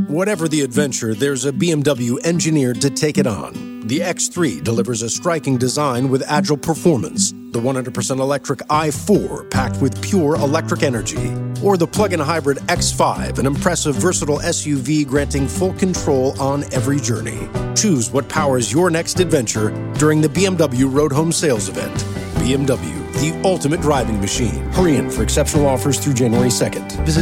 Whatever the adventure, there's a BMW engineered to take it on. The X3 delivers a striking design with agile performance. The 100% electric i4 packed with pure electric energy. Or the plug-in hybrid X5, an impressive, versatile SUV granting full control on every journey. Choose what powers your next adventure during the BMW Road Home Sales Event. BMW, the ultimate driving machine. Hurry in for exceptional offers through January 2nd. Visit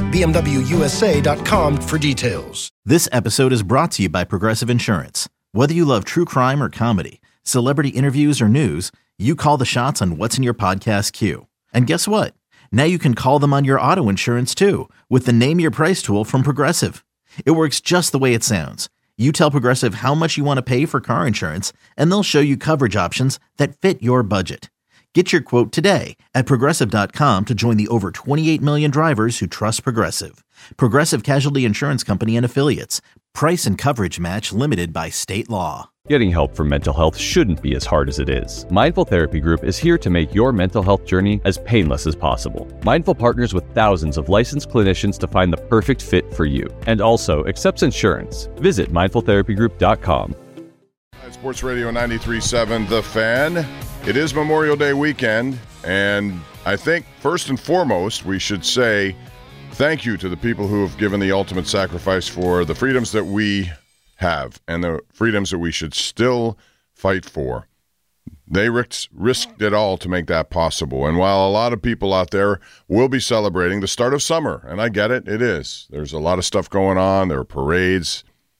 BMWUSA.com for details. This episode is brought to you by Progressive Insurance. Whether you love true crime or comedy, celebrity interviews or news, you call the shots on what's in your podcast queue. And guess what? Now you can call them on your auto insurance too with the Name Your Price tool from Progressive. It works just the way it sounds. You tell Progressive how much you want to pay for car insurance, and they'll show you coverage options that fit your budget. Get your quote today at Progressive.com to join the over 28 million drivers who trust Progressive. Progressive Casualty Insurance Company and Affiliates. Price and coverage match limited by state law. Getting help for mental health shouldn't be as hard as it is. Mindful Therapy Group is here to make your mental health journey as painless as possible. Mindful partners with thousands of licensed clinicians to find the perfect fit for you, and also accepts insurance. Visit mindfultherapygroup.com. Sports Radio 93.7 The Fan. It is Memorial Day weekend, and I think first and foremost we should say thank you to the people who have given the ultimate sacrifice for the freedoms that we have and the freedoms that we should still fight for. They risked it all to make that possible. And while a lot of people out there will be celebrating the start of summer, and I get it, it is. There's a lot of stuff going on. There are parades,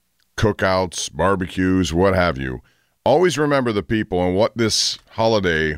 cookouts, barbecues, what have you. Always remember the people and what this holiday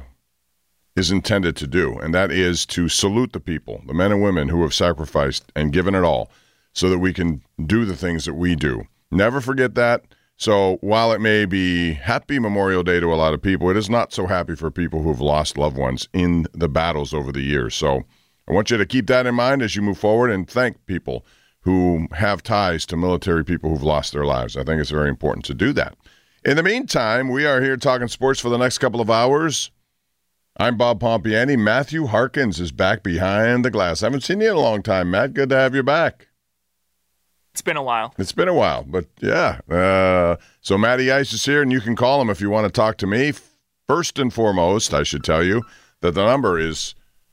is intended to do, and that is to salute the people, the men and women who have sacrificed and given it all so that we can do the things that we do. Never forget that. So while it may be happy Memorial Day to a lot of people, it is not so happy for people who have lost loved ones in the battles over the years. So I want you to keep that in mind as you move forward and thank people who have ties to military people who've lost their lives. I think it's very important to do that. In the meantime, we are here talking sports for the next couple of hours. I'm Bob Pompiani. Matthew Harkins is back behind the glass. I haven't seen you in a long time, Matt. Good to have you back. It's been a while. It's been a while, but yeah. So Matty Ice is here, and you can call him if you want to talk to me. First and foremost, I should tell you that the number is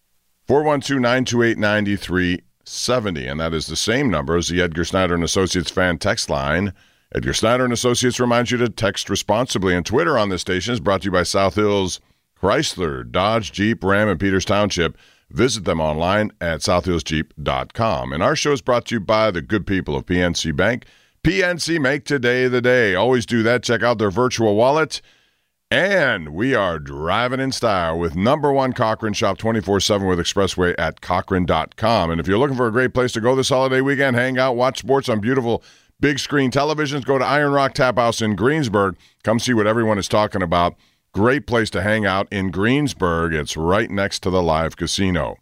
412-928-9370, and that is the same number as the Edgar Snyder and Associates fan text line. Edgar Snyder and Associates reminds you to text responsibly. And Twitter on this station is brought to you by South Hills Chrysler, Dodge, Jeep, Ram, and Peters Township. Visit them online at southhillsjeep.com. And our show is brought to you by the good people of PNC Bank. PNC, make today the day. Always do that. Check out their virtual wallet. And we are driving in style with number one Cochrane. Shop 24/7 with Expressway at Cochrane.com. And if you're looking for a great place to go this holiday weekend, hang out, watch sports on beautiful big screen televisions, go to Iron Rock Tap House in Greensburg. Come see what everyone is talking about. Great place to hang out in Greensburg. It's right next to the live casino.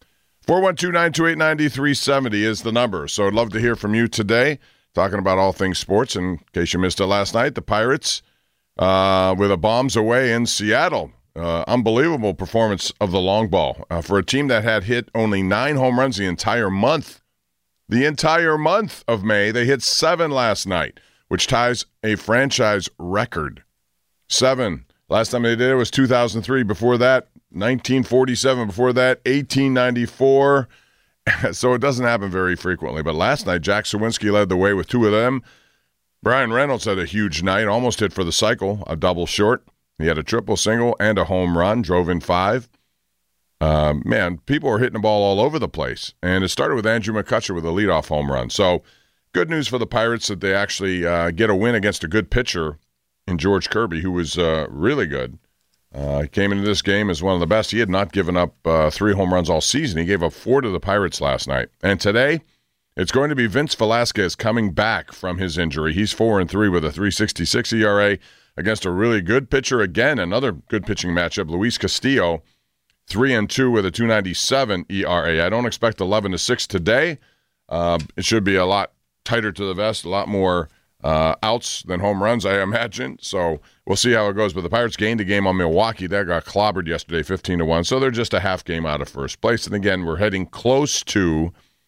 412-928-9370 is the number. So I'd love to hear from you today, talking about all things sports. In case you missed it last night, the Pirates with a bombs away in Seattle. Unbelievable performance of the long ball for a team that had hit only 9 home runs the entire month. The entire month of May, they hit 7 last night, which ties a franchise record. 7. Last time they did it was 2003. Before that, 1947. Before that, 1894. So it doesn't happen very frequently. But last night, Jack Sawinski led the way with 2 of them. Brian Reynolds had a huge night, almost hit for the cycle, a double short. He had a triple single and a home run, drove in 5. Man, people were hitting the ball all over the place. And it started with Andrew McCutcheon with a leadoff home run. So good news for the Pirates that they actually get a win against a good pitcher in George Kirby, who was really good. He came into this game as one of the best. He had not given up 3 home runs all season. He gave up 4 to the Pirates last night. And today, it's going to be Vince Velasquez coming back from his injury. He's 4-3 with a 3.66 ERA against a really good pitcher. Again, another good pitching matchup, Luis Castillo, 3-2 with a 2.97 ERA. I don't expect 11-6 today. It should be a lot tighter to the vest, a lot more outs than home runs, I imagine. So we'll see how it goes. But the Pirates gained a game on Milwaukee. That got clobbered yesterday, 15-1. So they're just a half game out of first place. And again, we're heading close to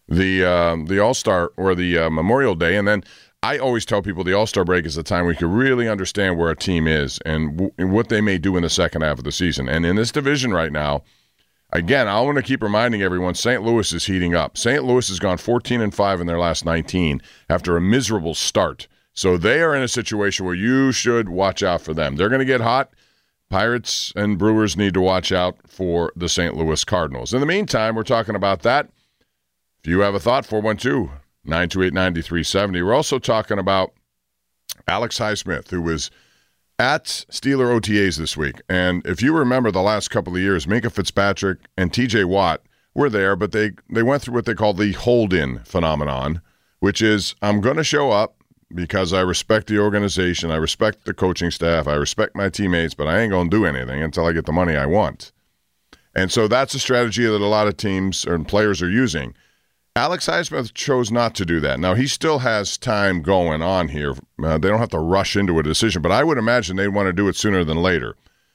the All-Star or the Memorial Day. And then I always tell people the All-Star break is the time we can really understand where a team is and what they may do in the second half of the season. And in this division right now, again, I want to keep reminding everyone, St. Louis is heating up. St. Louis has gone 14-5 in their last 19 after a miserable start. So they are in a situation where you should watch out for them. They're going to get hot. Pirates and Brewers need to watch out for the St. Louis Cardinals. In the meantime, we're talking about that. If you have a thought, 412-928-9370. We're also talking about Alex Highsmith, who was at Steeler OTAs this week. And if you remember the last couple of years, Minkah Fitzpatrick and TJ Watt were there, but they went through what they call the hold-in phenomenon, which is I'm going to show up because I respect the organization, I respect the coaching staff, I respect my teammates, but I ain't going to do anything until I get the money I want. And so that's a strategy that a lot of teams and players are using. Alex Highsmith chose not to do that. Now, he still has time going on here. They don't have to rush into a decision, but I would imagine they'd want to do it sooner than later.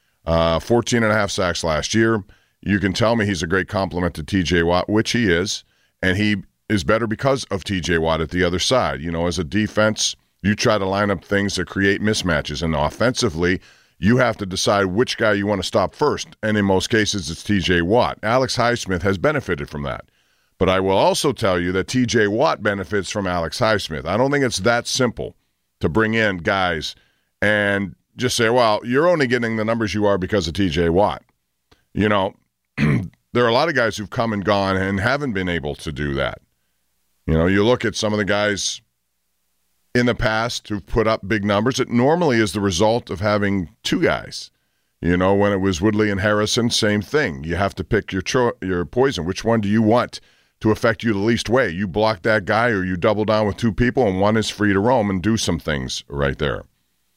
14.5 sacks last year. You can tell me he's a great compliment to TJ Watt, which he is, and he is better because of TJ Watt at the other side. You know, as a defense, you try to line up things that create mismatches, and offensively, you have to decide which guy you want to stop first, and in most cases, it's TJ Watt. Alex Highsmith has benefited from that. But I will also tell you that TJ Watt benefits from Alex Highsmith. I don't think it's that simple to bring in guys and just say, well, you're only getting the numbers you are because of TJ Watt. You know, there are a lot of guys who've come and gone and haven't been able to do that. You know, you look at some of the guys in the past who've put up big numbers. It normally is the result of having two guys. You know, when it was Woodley and Harrison, same thing. You have to pick your poison. Which one do you want to affect you the least way? You block that guy or you double down with two people and one is free to roam and do some things right there.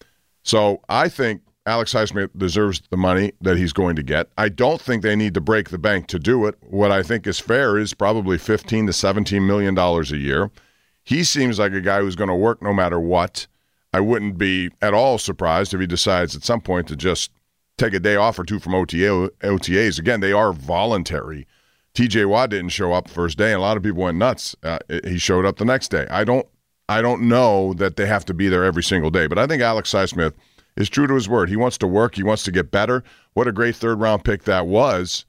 So I think Alex Highsmith deserves the money that he's going to get. I don't think they need to break the bank to do it. What I think is fair is probably $15 to $17 million a year. He seems like a guy who's going to work no matter what. I wouldn't be at all surprised if he decides at some point to just take a day off or two from OTAs. Again, they are voluntary. TJ Watt didn't show up the first day, and a lot of people went nuts. He showed up the next day. I don't know that they have to be there every single day, but I think Alex Highsmith is true to his word. He wants to work. He wants to get better. What a great third-round pick that was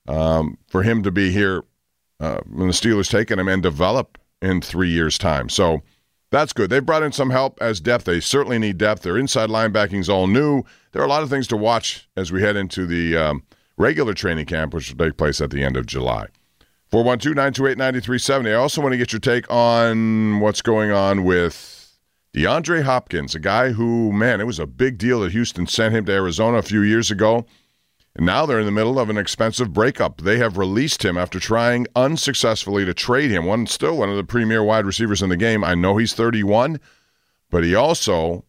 for him to be here when the Steelers taking him and develop in 3 years' time. So that's good. They've brought in some help as depth. They certainly need depth. Their inside linebacking's all new. There are a lot of things to watch as we head into the regular training camp, which will take place at the end of July. 412-928-9370. I also want to get your take on what's going on with DeAndre Hopkins, a guy who, man, it was a big deal that Houston sent him to Arizona a few years ago. And now they're in the middle of an expensive breakup. They have released him after trying unsuccessfully to trade him. Still one of the premier wide receivers in the game. I know he's 31, but he also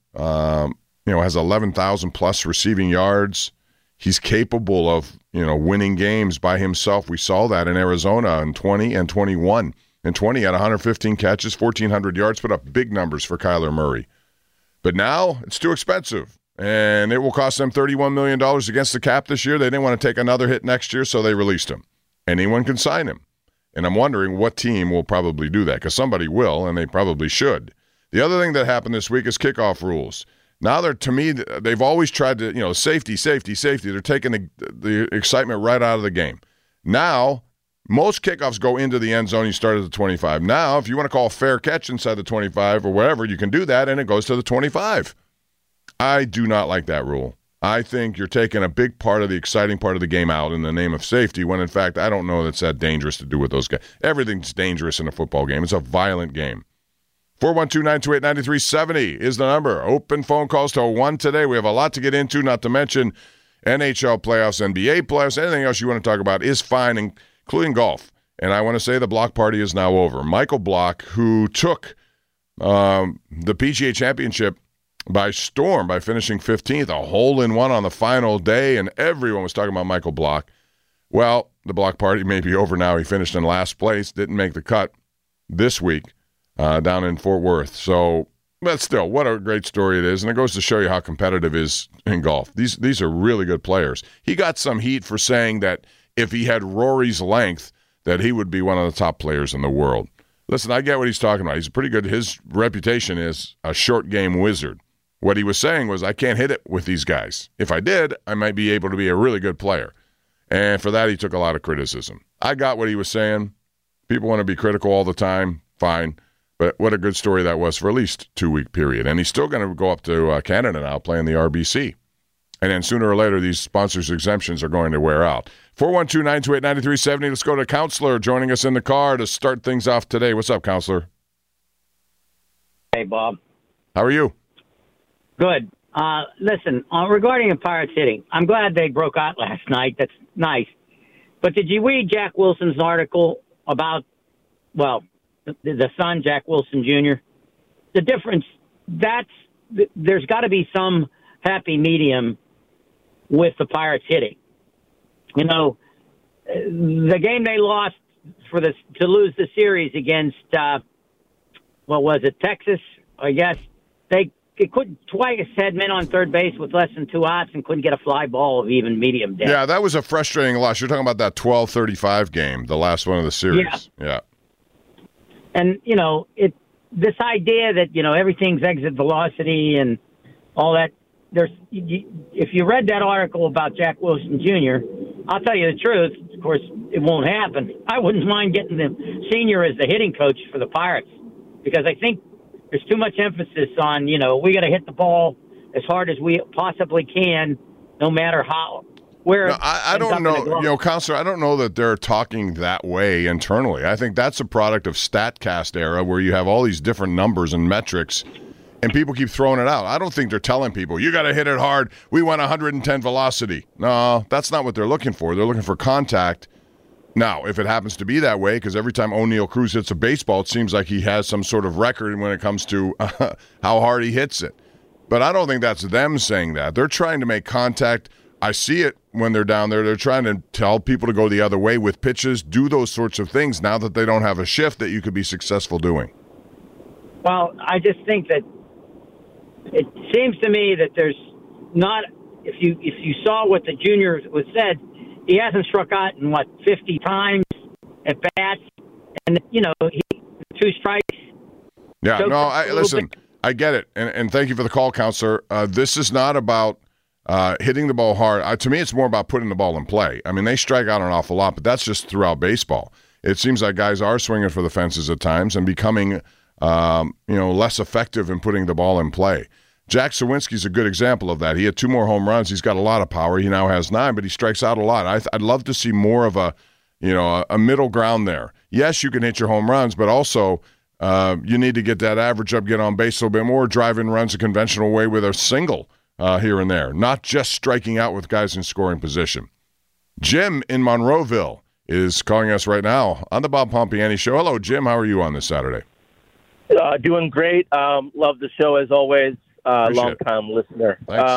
has 11,000-plus receiving yards. He's capable of, winning games by himself. We saw that in Arizona in 20 and 21. In 20, he had 115 catches, 1,400 yards, put up big numbers for Kyler Murray. But now it's too expensive, and it will cost them $31 million against the cap this year. They didn't want to take another hit next year, so they released him. Anyone can sign him. And I'm wondering what team will probably do that, because somebody will, and they probably should. The other thing that happened this week is kickoff rules. Now they've always tried to, safety. They're taking the excitement right out of the game. Now, most kickoffs go into the end zone. You start at the 25. Now, if you want to call a fair catch inside the 25 or wherever, you can do that, and it goes to the 25. I do not like that rule. I think you're taking a big part of the exciting part of the game out in the name of safety, when, in fact, I don't know that's that dangerous to do with those guys. Everything's dangerous in a football game. It's a violent game. 412-928-9370 is the number. Open phone calls till 1 today. We have a lot to get into, not to mention NHL playoffs, NBA playoffs, anything else you want to talk about is fine, including golf. And I want to say the block party is now over. Michael Block, who took the PGA Championship by storm by finishing 15th, a hole-in-one on the final day, and everyone was talking about Michael Block. Well, the block party may be over now. He finished in last place, didn't make the cut this week. Down in Fort Worth. So, but still, what a great story it is. And it goes to show you how competitive it is in golf. These are really good players. He got some heat for saying that if he had Rory's length, that he would be one of the top players in the world. Listen, I get what he's talking about. He's pretty good. His reputation is a short game wizard. What he was saying was, I can't hit it with these guys. If I did, I might be able to be a really good player. And for that, he took a lot of criticism. I got what he was saying. People want to be critical all the time. Fine. But what a good story that was for at least a 2-week period. And he's still going to go up to Canada now, playing the RBC. And then sooner or later, these sponsors' exemptions are going to wear out. 412-928-9370. Let's go to Counselor joining us in the car to start things off today. What's up, Counselor? Hey, Bob. How are you? Good. Listen, regarding the Pirates hitting, I'm glad they broke out last night. That's nice. But did you read Jack Wilson's article about, well, the son, Jack Wilson Jr.? The difference, there's got to be some happy medium with the Pirates hitting. You know, the game they lost to lose the series against, what was it, Texas, I guess, they couldn't twice had men on third base with less than 2 outs and couldn't get a fly ball of even medium depth. Yeah, that was a frustrating loss. You're talking about that 12-35 game, the last one of the series. Yeah. And, you know, this idea that, you know, everything's exit velocity and all that, if you read that article about Jack Wilson Jr., I'll tell you the truth, of course, it won't happen. I wouldn't mind getting the senior as the hitting coach for the Pirates because I think there's too much emphasis on, you know, we got to hit the ball as hard as we possibly can, no matter how. I don't know, you know, Counselor, I don't know that they're talking that way internally. I think that's a product of StatCast era where you have all these different numbers and metrics and people keep throwing it out. I don't think they're telling people, you got to hit it hard. We want 110 velocity. No, that's not what they're looking for. They're looking for contact. Now, if it happens to be that way, because every time O'Neill Cruz hits a baseball, it seems like he has some sort of record when it comes to how hard he hits it. But I don't think that's them saying that. They're trying to make contact. I see it when they're down there. They're trying to tell people to go the other way with pitches, do those sorts of things now that they don't have a shift that you could be successful doing. Well, I just think that it seems to me that there's not, if you saw what the junior was said, he hasn't struck out in, 50 times at bats, and, you know, 2 strikes. Yeah, no, listen, I get it, and thank you for the call, Counselor. This is not about hitting the ball hard. To me, it's more about putting the ball in play. I mean, they strike out an awful lot, but that's just throughout baseball. It seems like guys are swinging for the fences at times and becoming less effective in putting the ball in play. Jack Sawinski's a good example of that. He had 2 more home runs. He's got a lot of power. He now has 9, but he strikes out a lot. I'd love to see more of a middle ground there. Yes, you can hit your home runs, but also you need to get that average up, get on base a little bit more, drive in runs a conventional way with a single here and there, not just striking out with guys in scoring position. Jim in Monroeville is calling us right now on the Bob Pompiani Show. Hello, Jim. How are you on this Saturday? Doing great. Love the show as always. Long-time listener.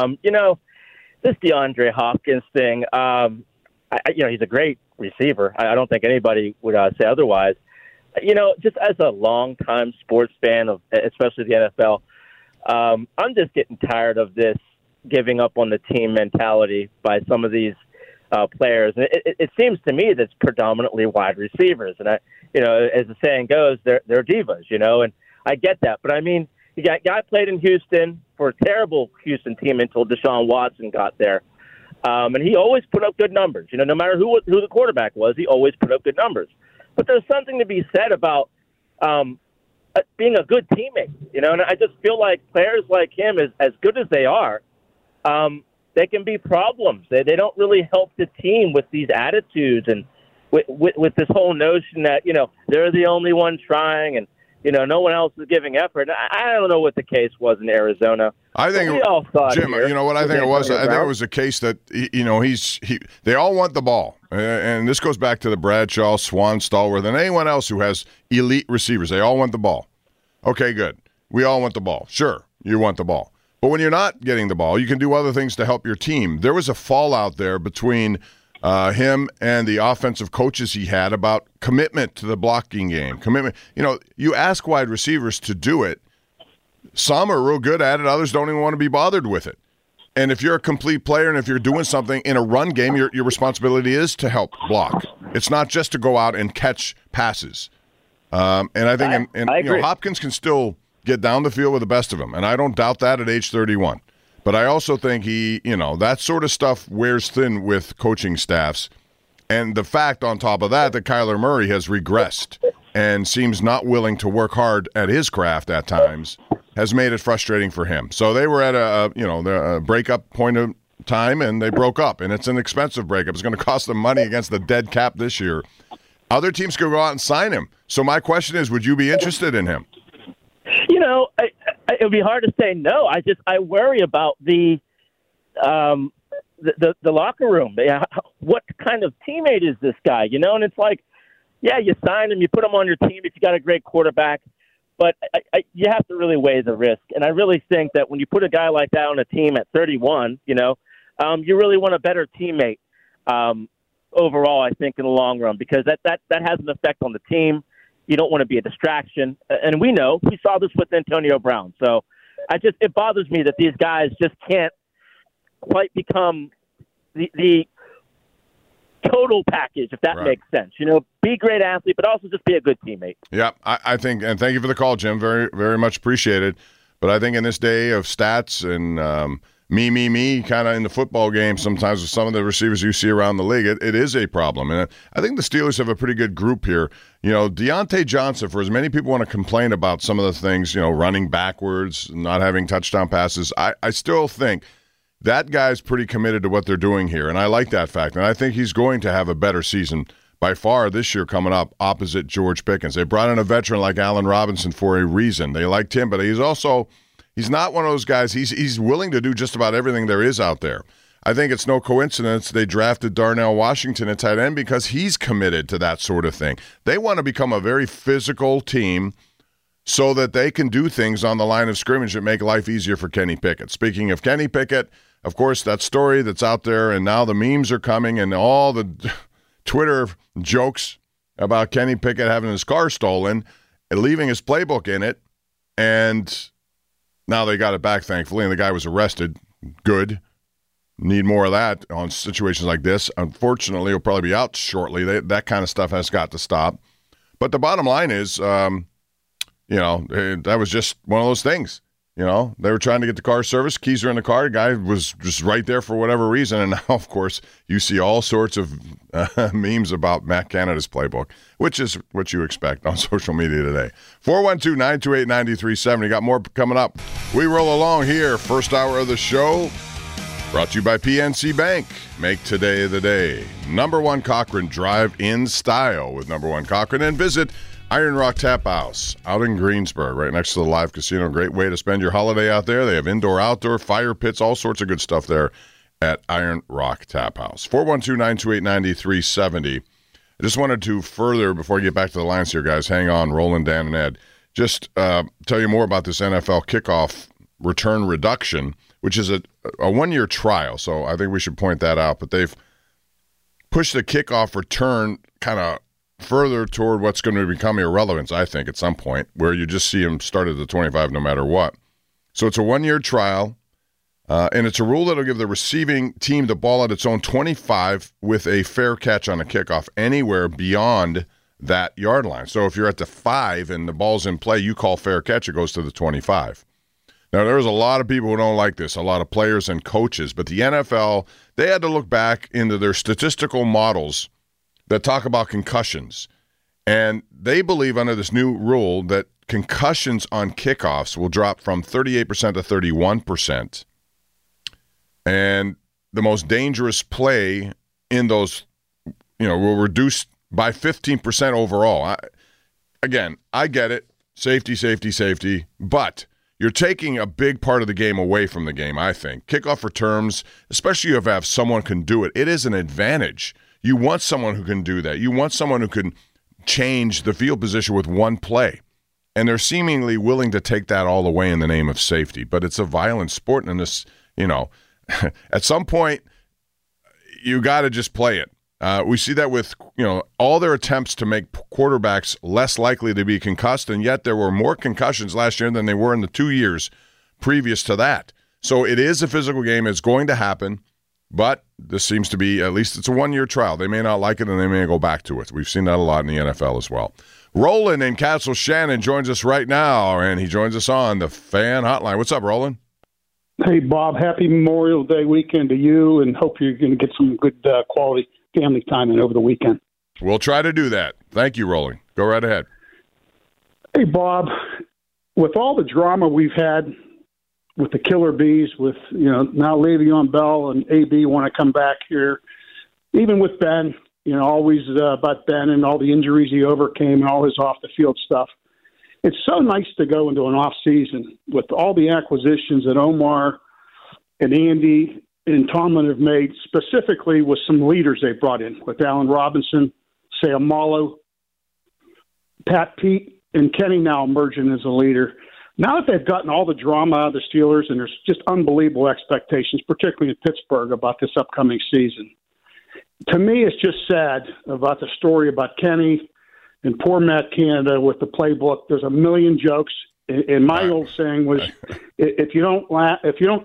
This DeAndre Hopkins thing, he's a great receiver. I don't think anybody would say otherwise. Just as a long-time sports fan, especially the NFL, I'm just getting tired of this giving up on the team mentality by some of these players. And it seems to me that's predominantly wide receivers. And, as the saying goes, they're divas, and I get that. But, I mean, the guy played in Houston for a terrible Houston team until Deshaun Watson got there. And he always put up good numbers. No matter who the quarterback was, he always put up good numbers. But there's something to be said about being a good teammate, and I just feel like players like him, as good as they are, they can be problems. They don't really help the team with these attitudes and with this whole notion that, they're the only one trying and, no one else is giving effort. I don't know what the case was in Arizona. I think, Jim, you know what I think it was? I think it was a case that, they all want the ball. And this goes back to the Bradshaw, Swan, Stallworth, and anyone else who has elite receivers. They all want the ball. Okay, good. We all want the ball. Sure, you want the ball. But when you're not getting the ball, you can do other things to help your team. There was a fallout there between him and the offensive coaches he had about commitment to the blocking game. Commitment. You ask wide receivers to do it. Some are real good at it. Others don't even want to be bothered with it. And if you're a complete player and if you're doing something in a run game, your responsibility is to help block. It's not just to go out and catch passes. And I think I agree. Hopkins can still get down the field with the best of them, and I don't doubt that at age 31. But I also think that sort of stuff wears thin with coaching staffs. And the fact on top of that Kyler Murray has regressed and seems not willing to work hard at his craft at times has made it frustrating for him. So they were at a breakup point of time, and they broke up, and it's an expensive breakup. It's going to cost them money against the dead cap this year. Other teams could go out and sign him. So my question is, would you be interested in him? It would be hard to say no. I worry about the locker room. What kind of teammate is this guy? And it's like, yeah, you sign him, you put him on your team if you got a great quarterback, but you have to really weigh the risk. And I really think that when you put a guy like that on a team at 31, you really want a better teammate overall, I think, in the long run, because that has an effect on the team. You don't want to be a distraction. And we saw this with Antonio Brown. So it bothers me that these guys just can't quite become the total package, if that makes sense. Be a great athlete, but also just be a good teammate. Yeah, I think, and thank you for the call, Jim. Very, very much appreciated. But I think in this day of stats and me kind of in the football game, sometimes with some of the receivers you see around the league, it is a problem. And I think the Steelers have a pretty good group here. Deontay Johnson, for as many people want to complain about some of the things, running backwards, not having touchdown passes, I still think that guy's pretty committed to what they're doing here, and I like that fact. And I think he's going to have a better season by far this year coming up opposite George Pickens. They brought in a veteran like Allen Robinson for a reason. They liked him, but he's not one of those guys. He's willing to do just about everything there is out there. I think it's no coincidence they drafted Darnell Washington at tight end because he's committed to that sort of thing. They want to become a very physical team so that they can do things on the line of scrimmage that make life easier for Kenny Pickett. Speaking of Kenny Pickett, of course, that story that's out there, and now the memes are coming and all the Twitter jokes about Kenny Pickett having his car stolen and leaving his playbook in it, and now they got it back, thankfully, and the guy was arrested. Good. Need more of that on situations like this. Unfortunately, he'll probably be out shortly. That kind of stuff has got to stop. But the bottom line is, that was just one of those things. They were trying to get the car serviced. Keys are in the car. The guy was just right there for whatever reason. And now, of course, you see all sorts of memes about Matt Canada's playbook, which is what you expect on social media today. 412-928-9370. Got more coming up. We roll along here. First hour of the show brought to you by PNC Bank. Make today the day. Number One Cochran, drive in style with Number One Cochran, and visit Iron Rock Tap House out in Greensburg, right next to the Live Casino. Great way to spend your holiday out there. They have indoor, outdoor, fire pits, all sorts of good stuff there at Iron Rock Tap House. 412-928-9370. I just wanted to further, before I get back to the lines here, guys, hang on, Roland, Dan, and Ed, just tell you more about this NFL kickoff return reduction, which is a one-year trial, so I think we should point that out. But they've pushed the kickoff return kind of further toward what's going to become irrelevance, I think, at some point, where you just see them start at the 25 no matter what. So it's a one-year trial, and it's a rule that will give the receiving team the ball at its own 25 with a fair catch on a kickoff anywhere beyond that yard line. So if you're at the 5 and the ball's in play, you call fair catch, it goes to the 25. Now, there's a lot of people who don't like this, a lot of players and coaches, but the NFL, they had to look back into their statistical models that talk about concussions. And they believe under this new rule that concussions on kickoffs will drop from 38% to 31%. And the most dangerous play in those, will reduce by 15% overall. I get it. Safety, but you're taking a big part of the game away from the game, I think. Kickoff returns, especially if you have someone can do it, it is an advantage. You want someone who can do that. You want someone who can change the field position with one play. And they're seemingly willing to take that all away in the name of safety. But it's a violent sport, and this, at some point, you got to just play it. We see that with, all their attempts to make quarterbacks less likely to be concussed, and yet there were more concussions last year than they were in the 2 years previous to that. So it is a physical game. It's going to happen. But this seems to be, at least it's a one-year trial. They may not like it, and they may go back to it. We've seen that a lot in the NFL as well. Roland in Castle Shannon joins us right now, and he joins us on the Fan Hotline. What's up, Roland? Hey, Bob. Happy Memorial Day weekend to you, and hope you're going to get some good quality family time in over the weekend. We'll try to do that. Thank you, Roland. Go right ahead. Hey, Bob. With all the drama we've had with the Killer Bees, with now Le'Veon Bell and AB want to come back here, even with Ben, always about Ben and all the injuries he overcame and all his off-the-field stuff. It's so nice to go into an off-season with all the acquisitions that Omar and Andy and Tomlin have made, specifically with some leaders they brought in, with Allen Robinson, Sayamalo, Pat Pete, and Kenny now emerging as a leader. Now that they've gotten all the drama out of the Steelers, and there's just unbelievable expectations, particularly in Pittsburgh, about this upcoming season. To me, it's just sad about the story about Kenny and poor Matt Canada with the playbook. There's a million jokes, and my old saying was, if you don't laugh,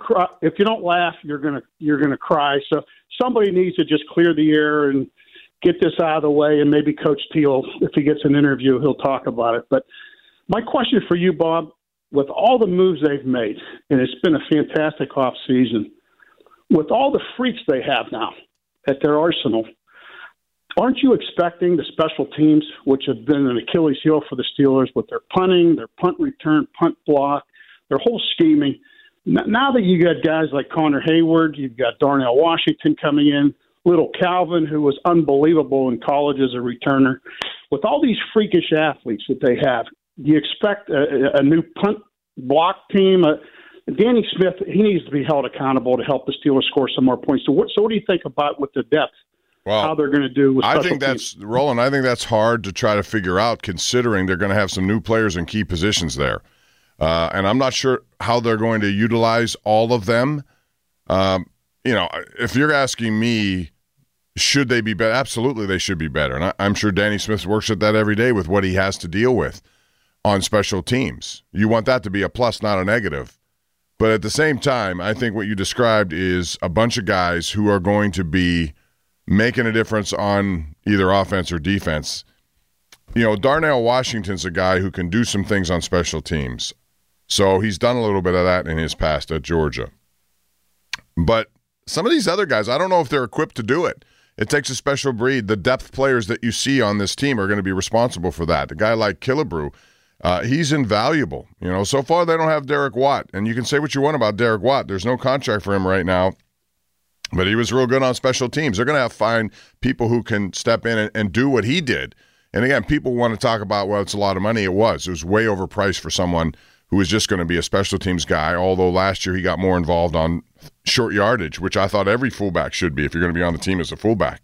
you're gonna cry. So somebody needs to just clear the air and get this out of the way, and maybe Coach Teal, if he gets an interview, he'll talk about it. But my question for you, Bob, with all the moves they've made, and it's been a fantastic off season, with all the freaks they have now at their arsenal, aren't you expecting the special teams, which have been an Achilles heel for the Steelers with their punting, their punt return, punt block, their whole scheming? Now that you got guys like Connor Hayward, you've got Darnell Washington coming in, little Calvin, who was unbelievable in college as a returner. With all these freakish athletes that they have, do you expect a new punt block team? Danny Smith, he needs to be held accountable to help the Steelers score some more points. So what do you think about with the depth? Well, how they're going to do with special teams? Roland, I think that's hard to try to figure out, considering they're going to have some new players in key positions there. And I'm not sure how they're going to utilize all of them. If you're asking me, should they be better? Absolutely, they should be better. And I'm sure Danny Smith works at that every day with what he has to deal with on special teams. You want that to be a plus, not a negative. But at the same time, I think what you described is a bunch of guys who are going to be making a difference on either offense or defense. Darnell Washington's a guy who can do some things on special teams. So he's done a little bit of that in his past at Georgia. But some of these other guys, I don't know if they're equipped to do it. It takes a special breed. The depth players that you see on this team are going to be responsible for that. A guy like Killebrew, he's invaluable. So far they don't have Derek Watt. And you can say what you want about Derek Watt. There's no contract for him right now. But he was real good on special teams. They're going to have to find people who can step in and do what he did. And again, people want to talk about, well, it's a lot of money. It was way overpriced for someone who was just going to be a special teams guy, although last year he got more involved on short yardage, which I thought every fullback should be if you're going to be on the team as a fullback.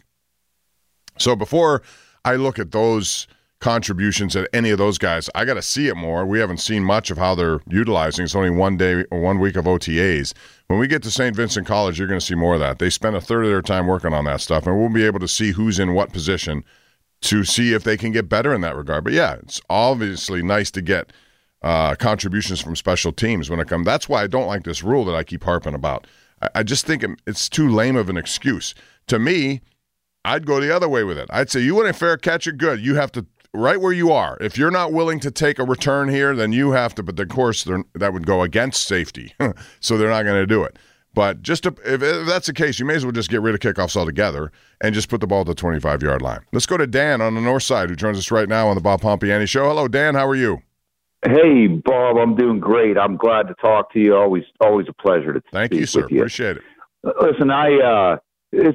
So before I look at those contributions at any of those guys, I got to see it more. We haven't seen much of how they're utilizing. It's only 1 day or 1 week of OTAs. When we get to St. Vincent College, you're going to see more of that. They spend a third of their time working on that stuff, and we'll be able to see who's in what position to see if they can get better in that regard. But yeah, it's obviously nice to get contributions from special teams when it comes. That's why I don't like this rule that I keep harping about. I just think it's too lame of an excuse. To me, I'd go the other way with it. I'd say you want a fair catch it, good. You have to right where you are. If you're not willing to take a return here, then you have to. But of course, that would go against safety, so they're not going to do it. But if that's the case, you may as well just get rid of kickoffs altogether and just put the ball at the 25-yard line. Let's go to Dan on the north side, who joins us right now on the Bob Pompiani Show. Hello, Dan. How are you? Hey, Bob. I'm doing great. I'm glad to talk to you. Always a pleasure to Thank you, sir. Appreciate it. Listen, this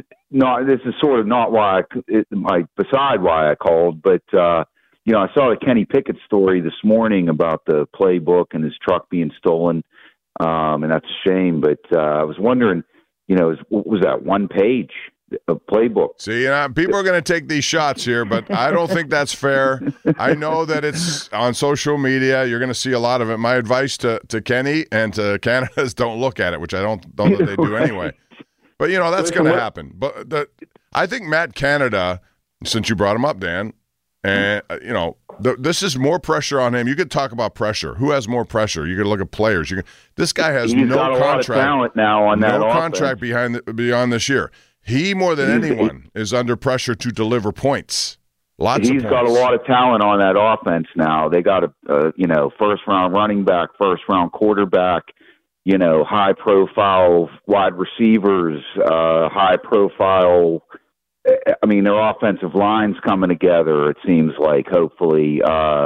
is sort of not why beside why I called, but I saw the Kenny Pickett story this morning about the playbook and his truck being stolen, and that's a shame. But I was wondering, what was that 1 page of playbook? See, people are going to take these shots here, but I don't think that's fair. I know that it's on social media. You're going to see a lot of it. My advice to Kenny and to Canada is don't look at it, which I don't know that they do anyway. But, that's going to happen. But I think Matt Canada, since you brought him up, Dan, and, this is more pressure on him. You could talk about pressure. Who has more pressure? You could look at players. This guy has He's no got a contract. Lot of talent now on that no offense. Contract beyond this year. He, more than anyone, is under pressure to deliver points. He's got a lot of talent on that offense now. They got a first-round running back, first-round quarterback, high-profile wide receivers, high-profile. I mean, their offensive line's coming together. It seems like, hopefully,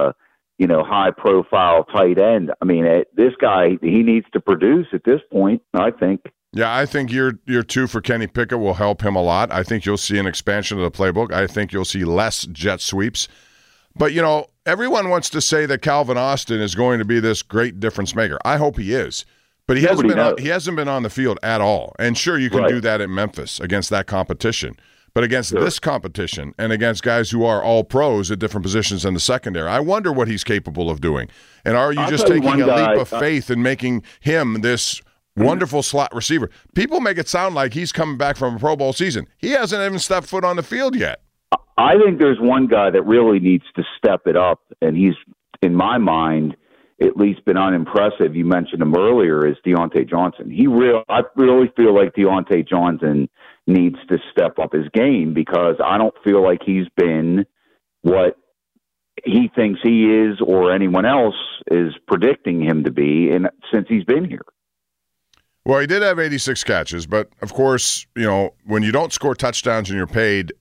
high-profile tight end. I mean, this guy, he needs to produce at this point, I think. Yeah, I think year 2 for Kenny Pickett will help him a lot. I think you'll see an expansion of the playbook. I think you'll see less jet sweeps. But, everyone wants to say that Calvin Austin is going to be this great difference maker. I hope he is. But he hasn't been on the field at all. And sure, you can do that at Memphis against that competition. But against this competition and against guys who are all pros at different positions in the secondary, I wonder what he's capable of doing. And are you just taking a leap of faith and making him this wonderful slot receiver? People make it sound like he's coming back from a Pro Bowl season. He hasn't even stepped foot on the field yet. I think there's one guy that really needs to step it up, and he's, in my mind, at least been unimpressive. You mentioned him earlier, is Deontay Johnson. I really feel like Deontay Johnson needs to step up his game, because I don't feel like he's been what he thinks he is or anyone else is predicting him to be since he's been here. Well, he did have 86 catches, but of course, when you don't score touchdowns and you're paid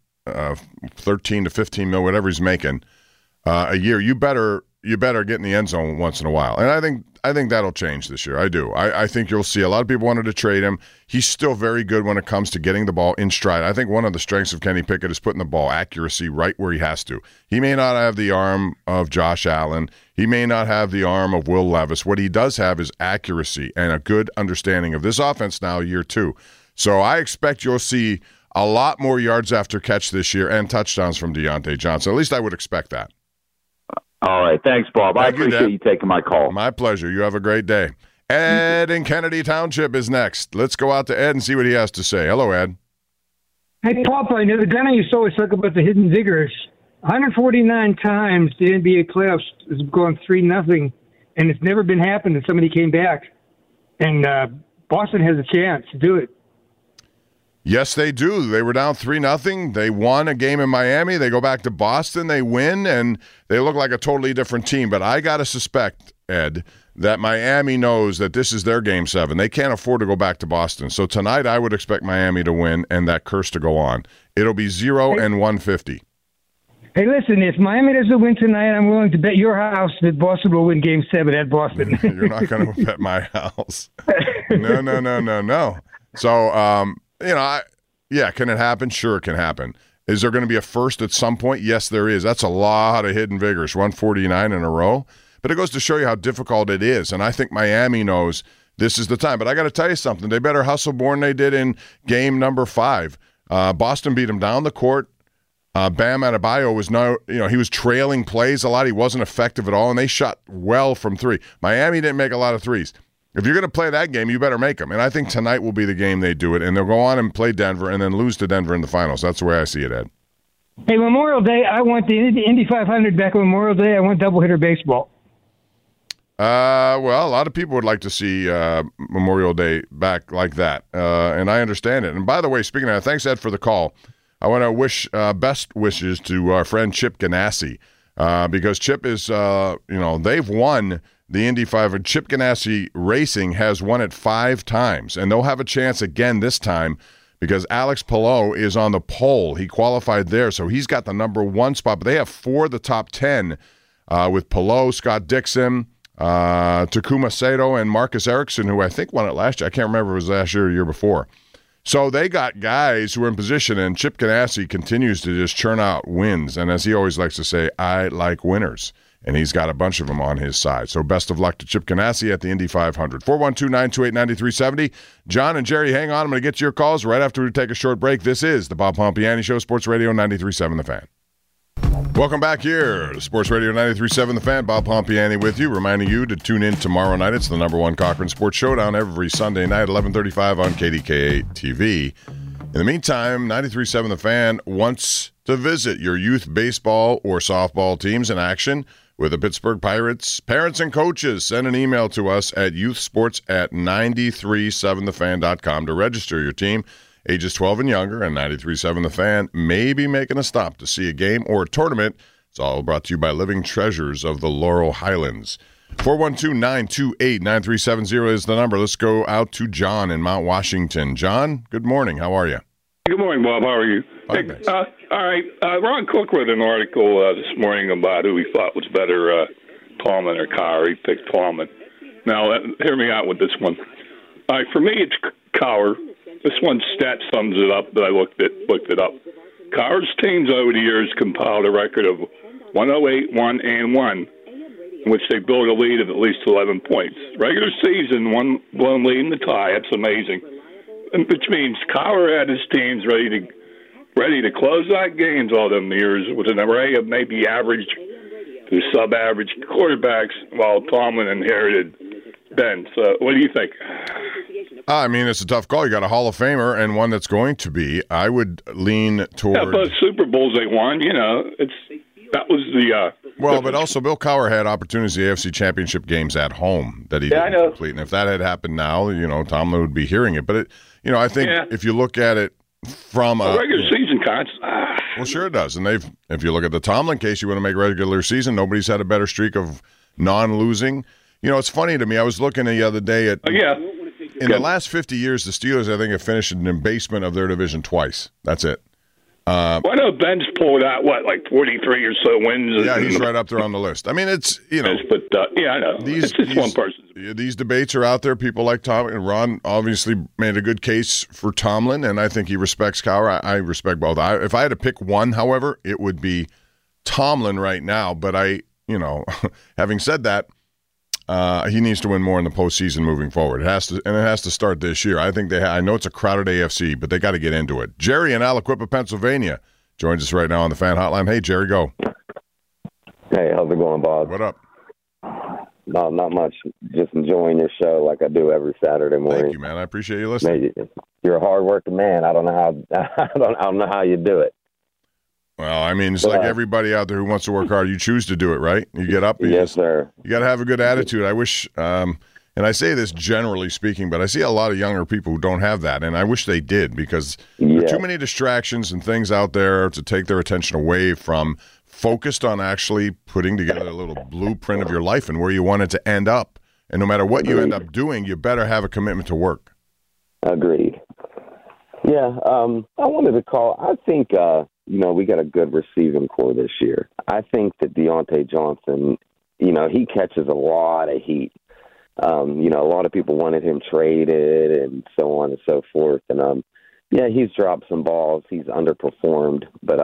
13 to 15 mil, whatever he's making a year, you better get in the end zone once in a while. And I think that'll change this year. I do. I think you'll see a lot of people wanted to trade him. He's still very good when it comes to getting the ball in stride. I think one of the strengths of Kenny Pickett is putting the ball accuracy right where he has to. He may not have the arm of Josh Allen. He may not have the arm of Will Levis. What he does have is accuracy and a good understanding of this offense now, year 2. So I expect you'll see a lot more yards after catch this year and touchdowns from Deontay Johnson. At least I would expect that. All right. Thanks, Bob. I appreciate you taking my call. My pleasure. You have a great day. Ed in Kennedy Township is next. Let's go out to Ed and see what he has to say. Hello, Ed. Hey, Papa, I know the gun you always talk about the hidden vigors. 149 times the NBA playoffs is going 3-0, and it's never been happened that somebody came back. And Boston has a chance to do it. Yes, they do. They were down 3-0. They won a game in Miami. They go back to Boston. They win, and they look like a totally different team. But I got to suspect, Ed, that Miami knows that this is their Game 7. They can't afford to go back to Boston. So tonight I would expect Miami to win and that curse to go on. It'll be 0-150. Hey, listen, if Miami doesn't win tonight, I'm willing to bet your house that Boston will win Game 7 at Boston. You're not going to bet my house. No. So, can it happen? Sure, it can happen. Is there going to be a first at some point? Yes, there is. That's a lot of hidden vigors, 149 in a row. But it goes to show you how difficult it is. And I think Miami knows this is the time. But I got to tell you something. They better hustle more than they did in game number 5. Boston beat them down the court. Bam Adebayo was he was trailing plays a lot. He wasn't effective at all, and they shot well from 3. Miami didn't make a lot of threes. If you're going to play that game, you better make them. And I think tonight will be the game they do it, and they'll go on and play Denver and then lose to Denver in the finals. That's the way I see it, Ed. Hey, Memorial Day, I want the Indy 500 back on Memorial Day. I want doubleheader baseball. Well, a lot of people would like to see Memorial Day back like that, and I understand it. And by the way, speaking of that, thanks, Ed, for the call. I want to wish best wishes to our friend Chip Ganassi, because Chip is, they've won the Indy 500. Chip Ganassi Racing has won it 5 times, and they'll have a chance again this time because Alex Palou is on the pole. He qualified there, so he's got the number 1 spot. But they have 4 of the top 10 with Palou, Scott Dixon, Takuma Sato, and Marcus Ericsson, who I think won it last year. I can't remember if it was last year or the year before. So they got guys who are in position, and Chip Ganassi continues to just churn out wins. And as he always likes to say, I like winners. And he's got a bunch of them on his side. So best of luck to Chip Ganassi at the Indy 500. 412-928-9370. John and Jerry, hang on. I'm going to get to your calls right after we take a short break. This is the Bob Pompiani Show, Sports Radio 93.7 The Fan. Welcome back here to Sports Radio 93.7 The Fan. Bob Pompiani with you, reminding you to tune in tomorrow night. It's the #1 Cochran Sports Showdown every Sunday night, 11:35 on KDKA TV. In the meantime, 93.7 The Fan wants to visit your youth baseball or softball teams in action with the Pittsburgh Pirates. Parents and coaches, send an email to us at youthsports@937thefan.com to register your team. ages 12 and younger, and 93.7 The Fan may be making a stop to see a game or a tournament. It's all brought to you by Living Treasures of the Laurel Highlands. 412-928-9370 is the number. Let's go out to John in Mount Washington. John, good morning. How are you? Good morning, Bob. How are you? Hey, all right. Ron Cook wrote an article this morning about who he thought was better, Tallman or Cowher. He picked Tallman. Now, hear me out with this one. All right, for me, it's Cowher. This one stat sums it up that I looked it up. Cowher's teams over the years compiled a record of 108, 1-1, in which they built a lead of at least 11 points. Regular season, one lead in the tie. That's amazing. Which means Cowher had his teams ready to close out games all them years with an array of maybe average to sub-average quarterbacks, while Tallman inherited Ben. So, what do you think? I mean, it's a tough call. You got a Hall of Famer and one that's going to be. I would lean toward. Yeah, both Super Bowls they won. That was the. Well, but also Bill Cowher had opportunities in the AFC Championship games at home that he didn't complete. And if that had happened now, Tomlin would be hearing it. But I think if you look at it from a regular season, well, sure it does. And if you look at the Tomlin case, you want to make regular season. Nobody's had a better streak of non-losing. It's funny to me. I was looking the other day at in the last 50 years, the Steelers, I think, have finished in the basement of their division twice. That's it. I know Ben's pulled out, like 43 or so wins? Yeah, he's right up there on the list. I mean, it's, But, I know. It's just one person. These debates are out there. People like Tomlin. And Ron obviously made a good case for Tomlin, and I think he respects Cowher. I respect both. If I had to pick one, however, it would be Tomlin right now. But having said that, he needs to win more in the postseason moving forward. It has to start this year. I think I know it's a crowded AFC, but they got to get into it. Jerry in Aliquippa, Pennsylvania, joins us right now on the Fan Hotline. Hey, Jerry, go. Hey, how's it going, Bob? What up? No, not much. Just enjoying your show like I do every Saturday morning. Thank you, man. I appreciate you listening. You're a hard-working man. I don't know how you do it. Well, I mean, it's like everybody out there who wants to work hard. You choose to do it, right? You get up. Yes, sir. You got to have a good attitude. I wish, and I say this generally speaking, but I see a lot of younger people who don't have that, and I wish they did because there are too many distractions and things out there to take their attention away from focused on actually putting together a little blueprint of your life and where you want it to end up. And no matter what you end up doing, you better have a commitment to work. Agreed. Yeah, I wanted to call. I think, we got a good receiving core this year. I think that Deontay Johnson, he catches a lot of heat. A lot of people wanted him traded and so on and so forth. And, he's dropped some balls. He's underperformed. But,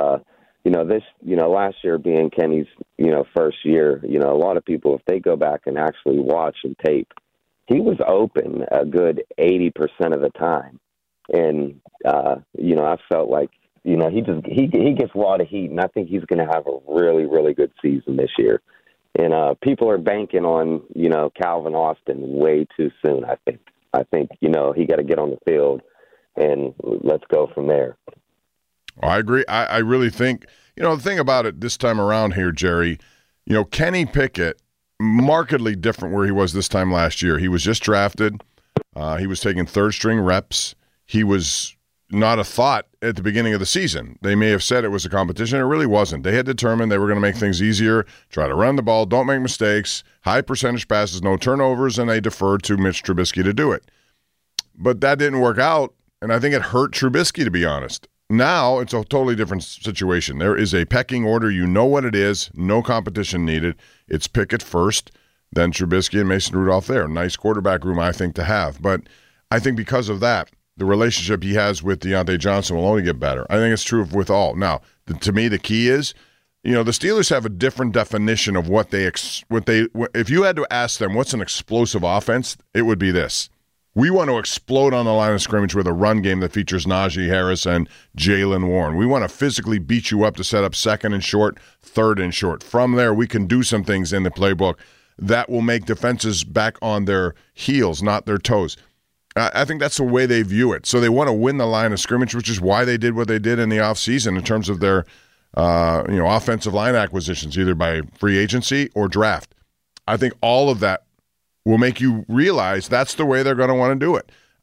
last year being Kenny's, first year, a lot of people, if they go back and actually watch and tape, he was open a good 80% of the time. And, I felt like, he gets a lot of heat, and I think he's going to have a really, really good season this year. And people are banking on, Calvin Austin way too soon, I think. I think, he got to get on the field, and let's go from there. Well, I agree. I really think, the thing about it this time around here, Jerry, Kenny Pickett, markedly different where he was this time last year. He was just drafted. He was taking third-string reps. He was not a thought at the beginning of the season. They may have said it was a competition. It really wasn't. They had determined they were going to make things easier, try to run the ball, don't make mistakes, high percentage passes, no turnovers, and they deferred to Mitch Trubisky to do it. But that didn't work out, and I think it hurt Trubisky, to be honest. Now it's a totally different situation. There is a pecking order. You know what it is. No competition needed. It's Pickett first, then Trubisky and Mason Rudolph there. Nice quarterback room, I think, to have. But I think because of that, the relationship he has with Deontay Johnson will only get better. I think it's true with all. Now, to me, the key is, the Steelers have a different definition of what they if you had to ask them what's an explosive offense, it would be this. We want to explode on the line of scrimmage with a run game that features Najee Harris and Jaylen Warren. We want to physically beat you up to set up second and short, third and short. From there, we can do some things in the playbook that will make defenses back on their heels, not their toes. I think that's the way they view it. So they want to win the line of scrimmage, which is why they did what they did in the offseason in terms of their offensive line acquisitions, either by free agency or draft. I think all of that will make you realize that's the way they're going to want to do it.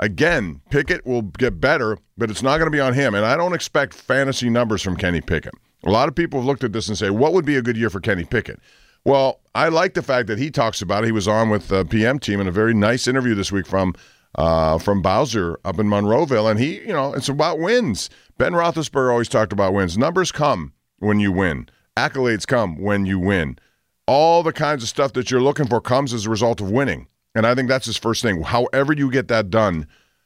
again, Pickett will get better, but it's not going to be on him. And I don't expect fantasy numbers from Kenny Pickett. A lot of people have looked at this and say, what would be a good year for Kenny Pickett? Well, I like the fact that he talks about it. He was on with the PM team in a very nice interview this week from Bowser up in Monroeville, and he, it's about wins. Ben Roethlisberger always talked about wins. Numbers come when you win. Accolades come when you win. All the kinds of stuff that you're looking for comes as a result of winning, and I think that's his first thing. However you get that done,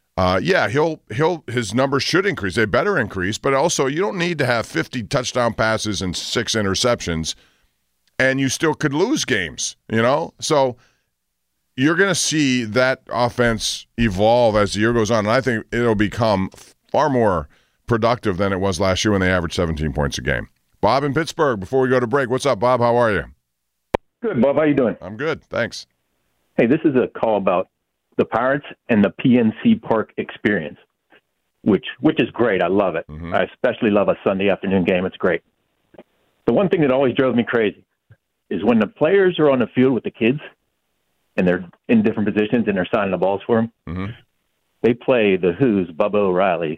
his numbers should increase. They better increase, but also you don't need to have 50 touchdown passes and 6 interceptions, and you still could lose games, So you're going to see that offense evolve as the year goes on, and I think it'll become far more productive than it was last year when they averaged 17 points a game. Bob in Pittsburgh, before we go to break. What's up, Bob? How are you? Good, Bob. How you doing? I'm good, thanks. Hey, this is a call about the Pirates and the PNC Park experience, which is great. I love it. Mm-hmm. I especially love a Sunday afternoon game. It's great. The one thing that always drove me crazy is when the players are on the field with the kids and they're in different positions and they're signing the balls for them, mm-hmm. they play the Who's Bubba O'Reilly.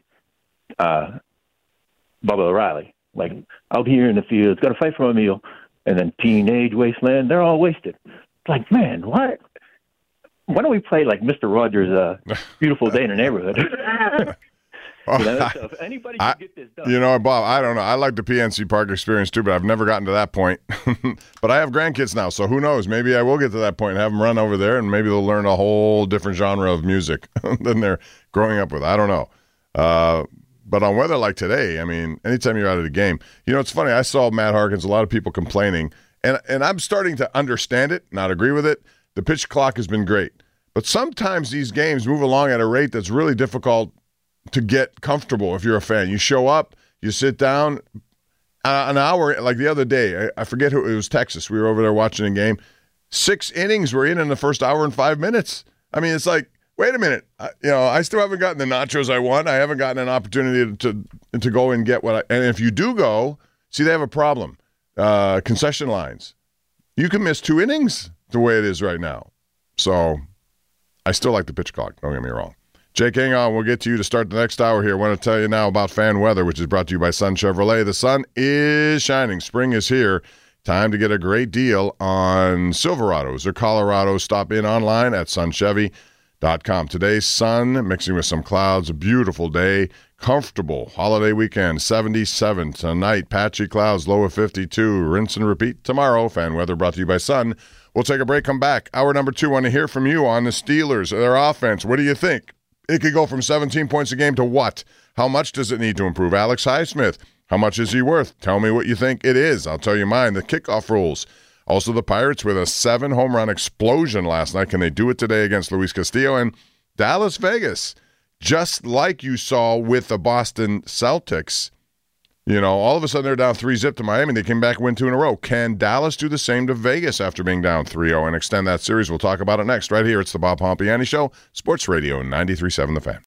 Like, out here in the field, got to fight for a meal. And then Teenage Wasteland, they're all wasted. Like, man, what? Why don't we play like Mr. Rogers' Beautiful Day in the Neighborhood? So if anybody can get this done. Bob, I don't know. I like the PNC Park experience too, but I've never gotten to that point. But I have grandkids now, so who knows? Maybe I will get to that point and have them run over there, and maybe they'll learn a whole different genre of music than they're growing up with. I don't know. But on weather like today, I mean, anytime you're out of the game, it's funny. I saw Matt Harkins, a lot of people complaining, and I'm starting to understand it, not agree with it. The pitch clock has been great. But sometimes these games move along at a rate that's really difficult to get comfortable if you're a fan. You show up, you sit down, an hour, like the other day, I forget who, it was Texas. We were over there watching a game. 6 innings were in the first hour and 5 minutes. I mean, it's like, wait a minute. I still haven't gotten the nachos I want. I haven't gotten an opportunity to go and get what and if you do go, see, they have a problem. Concession lines. You can miss 2 innings the way it is right now. So I still like the pitch clock. Don't get me wrong. Jake, hang on. We'll get to you to start the next hour here. I want to tell you now about fan weather, which is brought to you by Sun Chevrolet. The sun is shining. Spring is here. Time to get a great deal on Silverados or Colorados. Stop in online at sunchevy.com. Today's sun mixing with some clouds. A beautiful day. Comfortable holiday weekend. 77 tonight. Patchy clouds. Low of 52. Rinse and repeat tomorrow. Fan weather brought to you by Sun. We'll take a break. Come back. Hour number 2. Want to hear from you on the Steelers, their offense. What do you think? It could go from 17 points a game to what? How much does it need to improve? Alex Highsmith, how much is he worth? Tell me what you think it is. I'll tell you mine. The kickoff rules. Also, the Pirates with a 7-home run explosion last night. Can they do it today against Luis Castillo? And Dallas Vegas, just like you saw with the Boston Celtics, all of a sudden they're down 3-0 to Miami. They came back and win 2 in a row. Can Dallas do the same to Vegas after being down 3-0 and extend that series? We'll talk about it next right here. It's the Bob Pompiani Show, Sports Radio 93.7 The Fan.